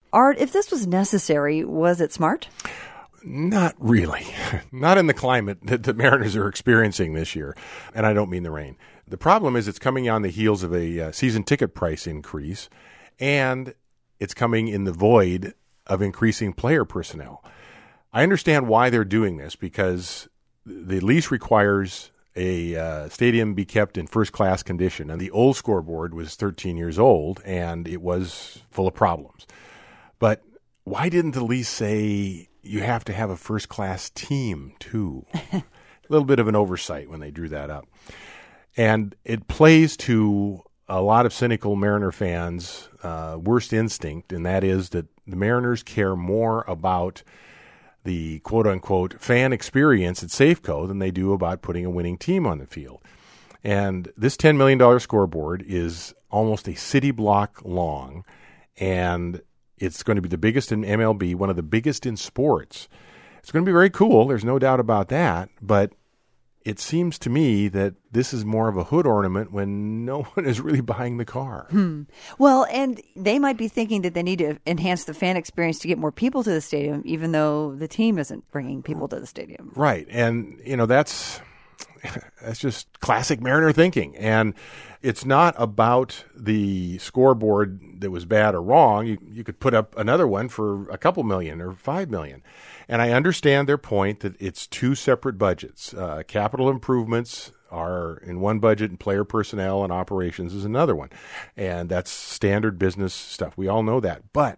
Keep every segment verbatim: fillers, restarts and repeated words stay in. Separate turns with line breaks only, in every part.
Art, if this was necessary, was it smart?
Not really. Not in the climate that the Mariners are experiencing this year. And I don't mean the rain. The problem is it's coming on the heels of a uh, season ticket price increase, and it's coming in the void of increasing player personnel. I understand why they're doing this, because the lease requires a uh, stadium be kept in first-class condition. And the old scoreboard was thirteen years old, and it was full of problems. But why didn't the lease say you have to have a first-class team, too? A little bit of an oversight when they drew that up. And it plays to a lot of cynical Mariner fans' uh, worst instinct, and that is that the Mariners care more about the quote-unquote fan experience at Safeco than they do about putting a winning team on the field. And this ten million dollars scoreboard is almost a city block long, and it's going to be the biggest in M L B, one of the biggest in sports. It's going to be very cool. There's no doubt about that. But it seems to me that this is more of a hood ornament when no one is really buying the car.
Hmm. Well, and they might be thinking that they need to enhance the fan experience to get more people to the stadium, even though the team isn't bringing people to the stadium.
Right. And, you know, that's that's just classic Mariner thinking. And it's not about the scoreboard that was bad or wrong. You, you could put up another one for a couple million or five million. And I understand their point that it's two separate budgets. Uh, capital improvements are in one budget, and player personnel and operations is another one. And that's standard business stuff. We all know that. But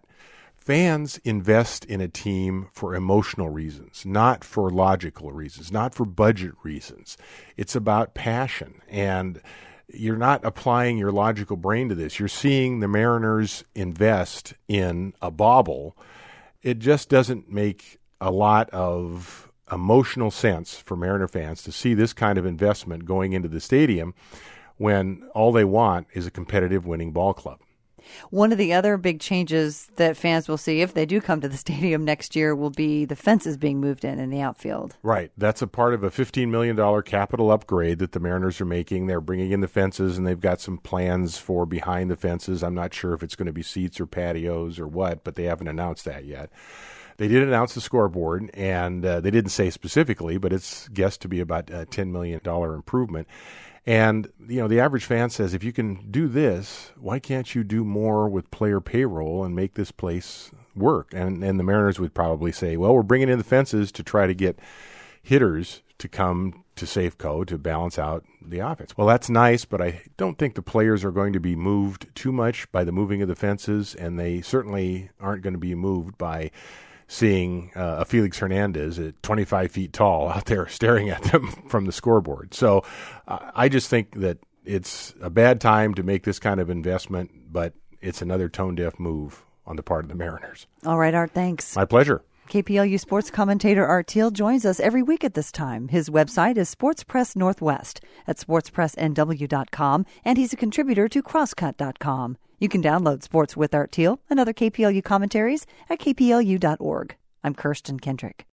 fans invest in a team for emotional reasons, not for logical reasons, not for budget reasons. It's about passion. And you're not applying your logical brain to this. You're seeing the Mariners invest in a bauble. It just doesn't make a lot of emotional sense for Mariner fans to see this kind of investment going into the stadium when all they want is a competitive winning ball club.
One of the other big changes that fans will see if they do come to the stadium next year will be the fences being moved in in the outfield.
Right. That's a part of a fifteen million dollars capital upgrade that the Mariners are making. They're bringing in the fences, and they've got some plans for behind the fences. I'm not sure if it's going to be seats or patios or what, but they haven't announced that yet. They did announce the scoreboard, and uh, they didn't say specifically, but it's guessed to be about a ten million dollars improvement. And, you know, the average fan says, if you can do this, why can't you do more with player payroll and make this place work? And and the Mariners would probably say, well, we're bringing in the fences to try to get hitters to come to Safeco to balance out the offense. Well, that's nice, but I don't think the players are going to be moved too much by the moving of the fences, and they certainly aren't going to be moved by seeing uh, a Felix Hernandez at twenty-five feet tall out there staring at them from the scoreboard. So uh, I just think that it's a bad time to make this kind of investment, but it's another tone-deaf move on the part of the Mariners.
All right, Art, thanks.
My pleasure.
K P L U sports commentator Art Thiel joins us every week at this time. His website is Sports Press Northwest at sports press n w dot com, and he's a contributor to crosscut dot com. You can download Sports with Art Thiel and other K P L U commentaries at k p l u dot org. I'm Kirsten Kendrick.